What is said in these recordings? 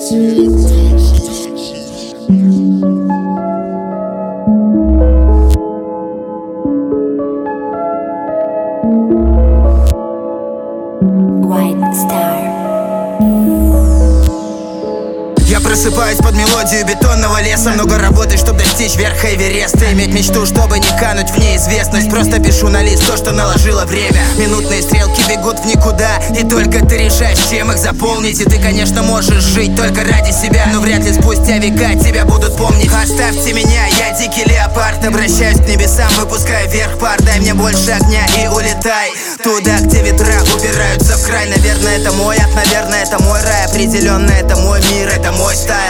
Я просыпаюсь под мелодию бетонного леса. Много работы, чтобы достичь верха Эвереста. Иметь мечту, чтобы не кануть в неизвестность. Просто пишу на лист то, что наложило время. Минутные стрелки бегут в никуда, и только ты решаешь, чем их заполнить. И ты, конечно, можешь жить только ради себя, но вряд ли спустя века тебя будут помнить. Оставьте меня, я дикий леопард. Обращаюсь к небесам, выпускаю вверх пар. Дай мне больше огня и улетай туда, где ветра упираются в край. Наверное, это мой ад, наверное, это мой рай. Определенно, это мой мир, это мой стайл.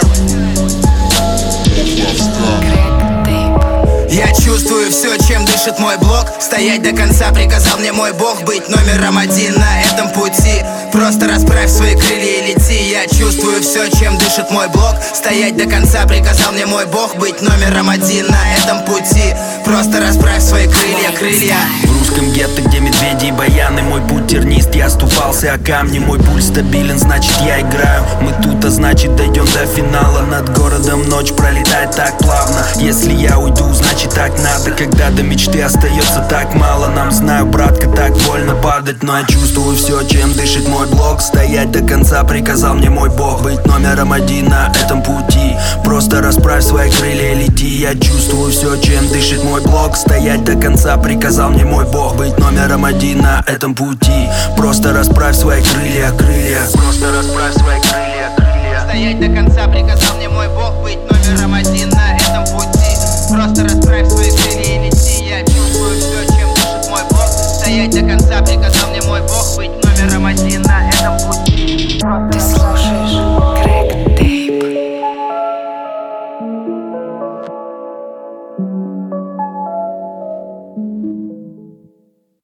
Я чувствую все, чем дышит мой блог. Стоять до конца приказал мне мой бог. Быть номером один на этом пути. Просто расправь свои крылья и лети. Я чувствую все, чем дышит мой блог. Стоять до конца приказал мне мой бог. Быть номером один на этом пути. Просто расправь свои крылья. В русском гетто, где медведи и баяны, мой путь тернист, я оступался о камни. Мой пульс стабилен, значит я играю. Мы тут, а значит дойдем до финала. Над городом ночь пролетает так плавно. Если я уйду, значит так надо. Когда до мечты остается так мало. Нам, знаю, братка, так больно падать, но я чувствую все, чем дышит мой блог. Стоять до конца приказал мне мой бог. Быть номером один на этом пути. Просто расправь свои крылья и лети. Я чувствую все, чем дышит мой блог. Стоять до конца приказал мне мой бог. Быть номером один на этом пути. Просто расправь свои крылья. Просто расправь свои крылья. Стоять до конца приказал мне мой бог. Быть номером один на этом пути. Просто расправь свои крылья и лети. Я чувствую все, чем дышит мой бог. Стоять до конца приказал мне мой бог. Быть номером один.